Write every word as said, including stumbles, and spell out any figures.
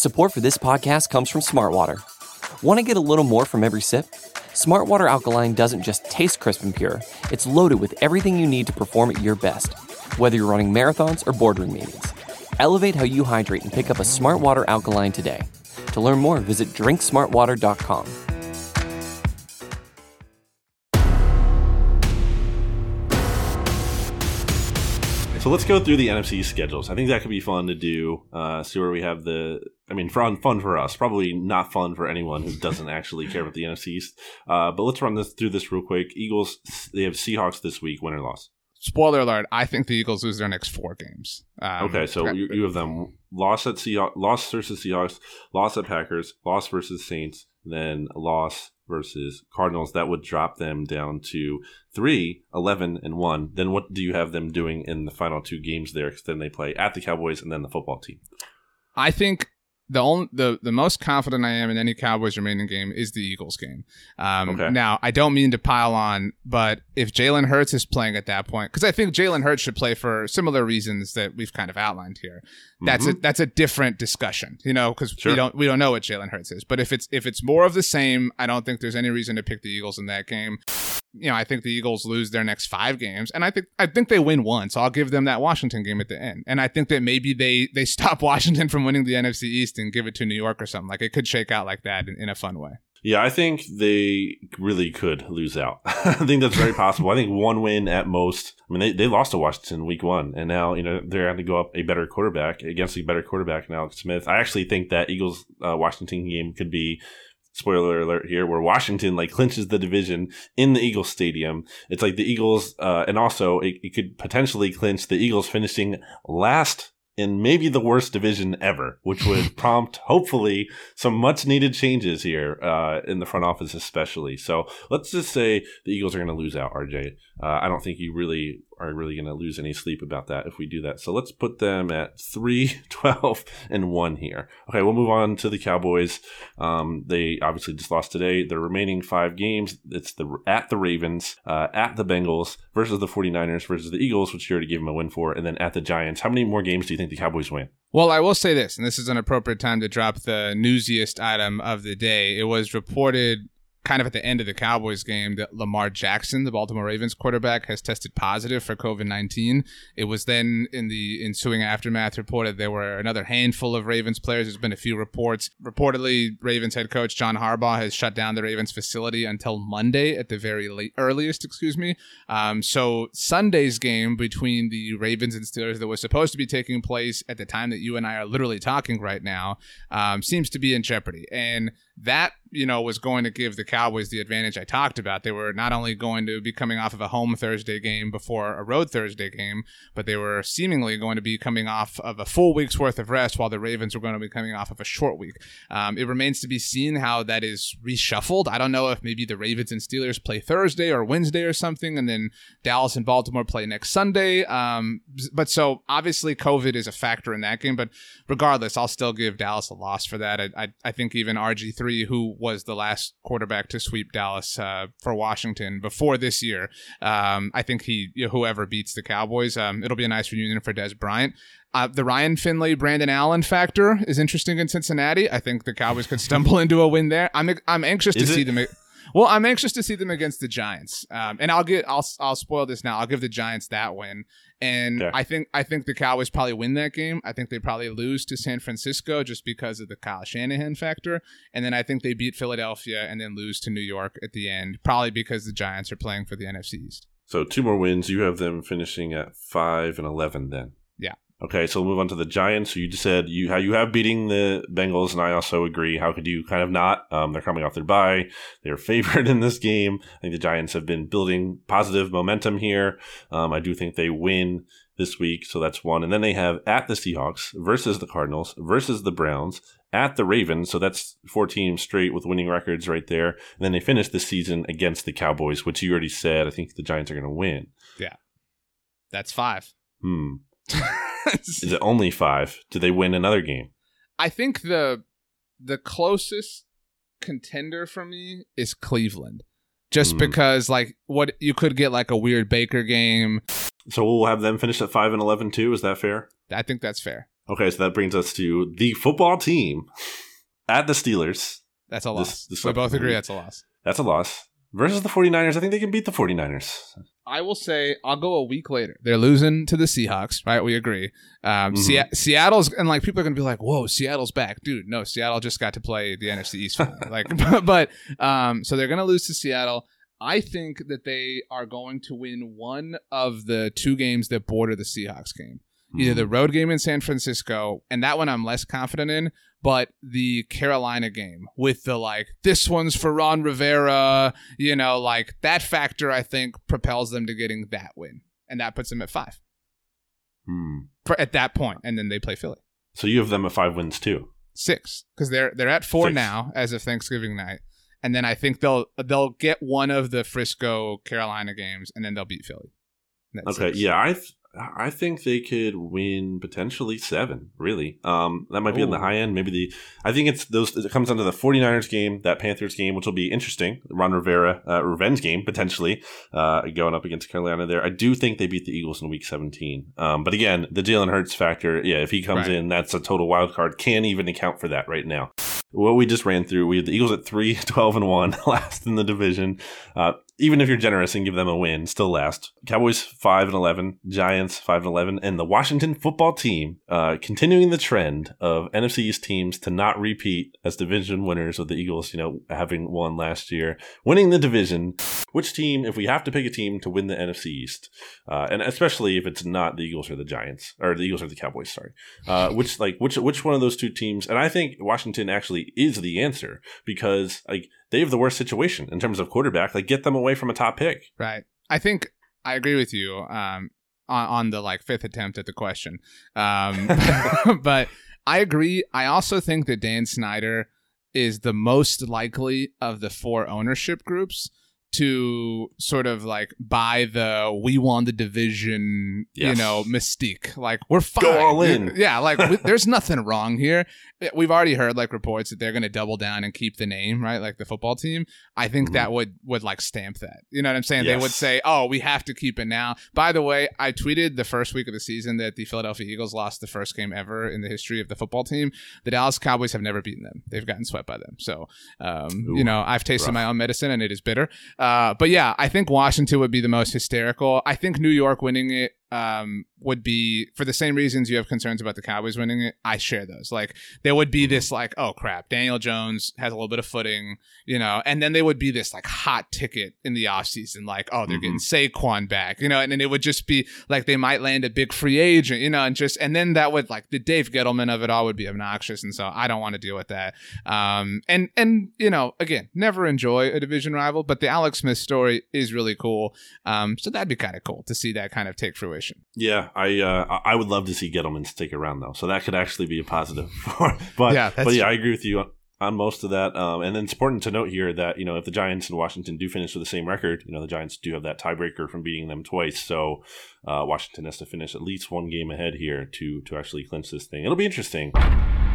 Support for this podcast comes from Smartwater. Want to get a little more from every sip? Smartwater Alkaline doesn't just taste crisp and pure, it's loaded with everything you need to perform at your best, whether you're running marathons or boardroom meetings. Elevate how you hydrate and pick up a Smartwater Alkaline today. To learn more, visit drink smartwater dot com. So let's go through the N F C schedules. I think that could be fun to do. Uh, see where we have the, I mean, fun, fun for us. Probably not fun for anyone who doesn't actually care about the N F C East. Uh, but let's run this through this real quick. Eagles, they have Seahawks this week, win or loss. Spoiler alert, I think the Eagles lose their next four games. Um, okay, so you, you have them loss at Seahawks, loss versus Seahawks, loss at Packers, loss versus Saints, then loss versus Cardinals. That would drop them down to three, eleven, and one. Then what do you have them doing in the final two games there? Because then they play at the Cowboys and then the football team. I think the only the, the most confident I am in any Cowboys remaining game is the Eagles game. Um, okay. Now, I don't mean to pile on, but if Jalen Hurts is playing at that point, because I think Jalen Hurts should play for similar reasons that we've kind of outlined here. That's mm-hmm. a that's a different discussion, you know, because sure. we don't we don't know what Jalen Hurts is. But if it's if it's more of the same, I don't think there's any reason to pick the Eagles in that game. You know, I think the Eagles lose their next five games, and I think I think they win one. So I'll give them that Washington game at the end. And I think that maybe they they stop Washington from winning the N F C East and give it to New York or something. Like, it could shake out like that in, in a fun way. Yeah, I think they really could lose out. I think that's very possible. I think one win at most. I mean, they, they lost to Washington week one, and now, you know, they're going to go up a better quarterback against a better quarterback in Alex Smith. I actually think that Eagles uh, Washington game could be, spoiler alert here, where Washington like clinches the division in the Eagles stadium. It's like the Eagles, uh, and also it, it could potentially clinch the Eagles finishing last in maybe the worst division ever, which would prompt, hopefully, some much-needed changes here uh, in the front office especially. So let's just say the Eagles are going to lose out, R J. Uh, I don't think you really are really going to lose any sleep about that if we do that. So let's put them at three, twelve, and one here. Okay, we'll move on to the Cowboys. Um, they obviously just lost today. The remaining five games, it's the at the Ravens, uh, at the Bengals, versus the 49ers, versus the Eagles, which you already gave them a win for, and then at the Giants. How many more games do you think the Cowboys win? Well, I will say this, and this is an appropriate time to drop the newsiest item of the day. It was reported kind of at the end of the Cowboys game that Lamar Jackson, the Baltimore Ravens quarterback, has tested positive for covid nineteen. It was then in the ensuing aftermath reported there were another handful of Ravens players. There's been a few reports. Reportedly, Ravens head coach John Harbaugh has shut down the Ravens facility until Monday at the very late, earliest, excuse me. Um, so Sunday's game between the Ravens and Steelers that was supposed to be taking place at the time that you and I are literally talking right now um, seems to be in jeopardy. And that, you know, was going to give the Cowboys the advantage I talked about. They were not only going to be coming off of a home Thursday game before a road Thursday game, but they were seemingly going to be coming off of a full week's worth of rest while the Ravens were going to be coming off of a short week. Um, it remains to be seen how that is reshuffled. I don't know if maybe the Ravens and Steelers play Thursday or Wednesday or something, and then Dallas and Baltimore play next Sunday. Um, but so obviously COVID is a factor in that game, but regardless, I'll still give Dallas a loss for that. I, I, I think even R G three, who was the last quarterback to sweep Dallas uh, for Washington before this year, um, I think he, you know, whoever beats the Cowboys, um, it'll be a nice reunion for Dez Bryant. Uh, the Ryan Finley, Brandon Allen factor is interesting in Cincinnati. I think the Cowboys could stumble into a win there. I'm I'm anxious is to it? see them. Well, I'm anxious to see them against the Giants, um, and I'll get I'll I'll spoil this now. I'll give the Giants that win, and okay. I think I think the Cowboys probably win that game. I think they probably lose to San Francisco just because of the Kyle Shanahan factor, and then I think they beat Philadelphia and then lose to New York at the end, probably because the Giants are playing for the N F C East. So two more wins. You have them finishing at five and eleven then. Yeah. Okay, so we'll move on to the Giants. So you just said you how you have beating the Bengals, and I also agree. How could you kind of not? Um, they're coming off their bye. They're favored in this game. I think the Giants have been building positive momentum here. Um, I do think they win this week, so that's one. And then they have at the Seahawks versus the Cardinals versus the Browns, at the Ravens, so that's four teams straight with winning records right there. And then they finish the season against the Cowboys, which you already said I think the Giants are going to win. Yeah, that's five. Hmm. Is it only five? Do they win another game? I think the the closest contender for me is Cleveland. Just mm. because, like, what you could get like a weird Baker game. So we'll have them finish at five and eleven too. Is that fair? I think that's fair. Okay, so that brings us to the football team at the Steelers. That's a loss. This, this we both agree week. that's a loss. That's a loss. Versus the 49ers, I think they can beat the 49ers. I will say, I'll go a week later. They're losing to the Seahawks, right? We agree. Um, Mhm. Se- Seattle's, and like people are going to be like, whoa, Seattle's back. Dude, no, Seattle just got to play the N F C East. like, but, um, so they're going to lose to Seattle. I think that they are going to win one of the two games that border the Seahawks game. Either the road game in San Francisco, and that one I'm less confident in, but the Carolina game with the like, this one's for Ron Rivera, you know, like that factor I think propels them to getting that win. And that puts them at five Hmm. for, at that point, and then they play Philly. So you have them at five wins too. Six, because they're they're at four Six. now as of Thanksgiving night. And then I think they'll they'll get one of the Frisco Carolina games, and then they'll beat Philly. That's Okay, six. yeah, I th- I think they could win potentially seven, really. Um, that might be on the Ooh. high end. Maybe the I think it's those it comes down to the 49ers game, that Panthers game, which will be interesting. Ron Rivera uh, revenge game potentially uh, going up against Carolina there. I do think they beat the Eagles in week seventeen. Um, but again, the Jalen Hurts factor, yeah, if he comes Right. in, that's a total wild card. Can't even account for that right now. What we just ran through, we had the Eagles at three, twelve, and one, last in the division. Uh, even if you're generous and give them a win, still last. Cowboys five and eleven, Giants five and eleven, and the Washington football team uh, continuing the trend of N F C East teams to not repeat as division winners, with the Eagles, you know, having won last year, winning the division. Which team, if we have to pick a team to win the N F C East, uh, and especially if it's not the Eagles or the Giants, or the Eagles or the Cowboys, sorry, uh, which like which which one of those two teams? And I think Washington actually is the answer, because like they have the worst situation in terms of quarterback. Like, get them away from a top pick. Right. I think I agree with you um, on, on the like fifth attempt at the question. Um, but I agree. I also think that Dan Snyder is the most likely of the four ownership groups to sort of like buy the we won the division, Yes. you know, mystique. Like, we're fine. Go all in. Yeah, like we, there's nothing wrong here. We've already heard like reports that they're going to double down and keep the name, right? Like the football team. I think Mhm. that would would like stamp that. You know what I'm saying? They Yes. would say, "Oh, we have to keep it now." By the way, I tweeted the first week of the season that the Philadelphia Eagles lost the first game ever in the history of the football team. The Dallas Cowboys have never beaten them. They've gotten swept by them. So, um, Ooh, you know, I've tasted rough. my own medicine and it is bitter. Uh, but yeah, I think Washington would be the most hysterical. I think New York winning it um, would be, for the same reasons you have concerns about the Cowboys winning it. I share those. Like, there would be this like, oh crap, Daniel Jones has a little bit of footing, you know, and then they would be this like hot ticket in the offseason, like, oh, they're getting Saquon back, you know, and then it would just be like they might land a big free agent, you know, and just, and then that would like the Dave Gettleman of it all would be obnoxious. And so I don't want to deal with that. Um, and, and, you know, again, never enjoy a division rival, but the Alex Smith story is really cool. Um, so that'd be kind of cool to see that kind of take fruition. Yeah, I uh, I would love to see Gettleman stick around though, so that could actually be a positive. For, but Yeah, that's but yeah, true. I agree with you on, on most of that. Um, and then it's important to note here that, you know, if the Giants and Washington do finish with the same record, you know, the Giants do have that tiebreaker from beating them twice, so uh, Washington has to finish at least one game ahead here to to actually clinch this thing. It'll be interesting.